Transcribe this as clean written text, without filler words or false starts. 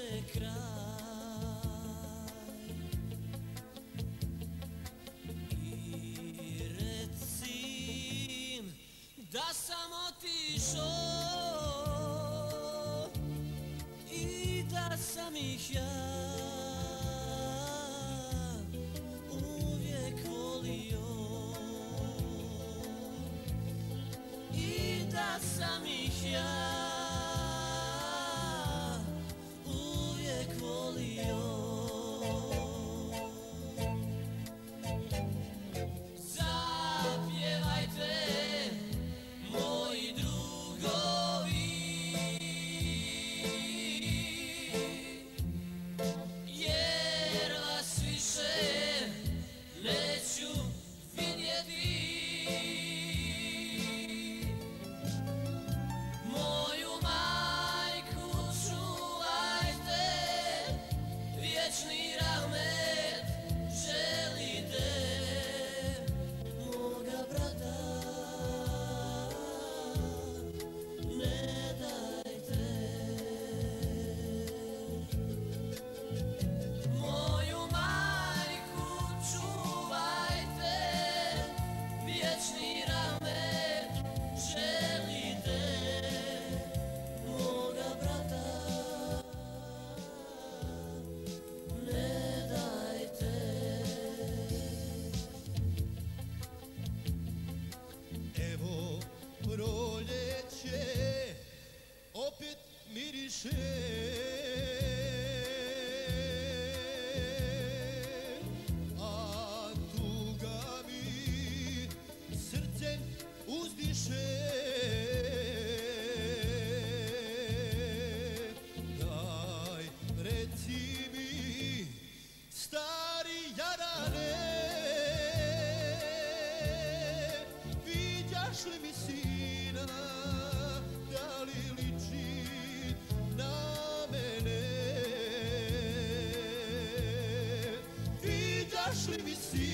stiže kraj i recim da sam otišao i da sam ih ja uvijek volio i da sam ih ja uvijek volio. Zapjevajte moji drugovi, jer vas više neću vidjeti. Moju majku čuvajte, vječni rahmet želite. Moga brata ne dajte. Moju majku čuvajte, vječni rahmet želite. Moga brata ne dajte. Evo proljeće opet miriše, a tuga mi srcem uzdiše. Daj reci mi, stari jarane, viđaš li mi sina, da li liči na mene? Viđaš li mi sina?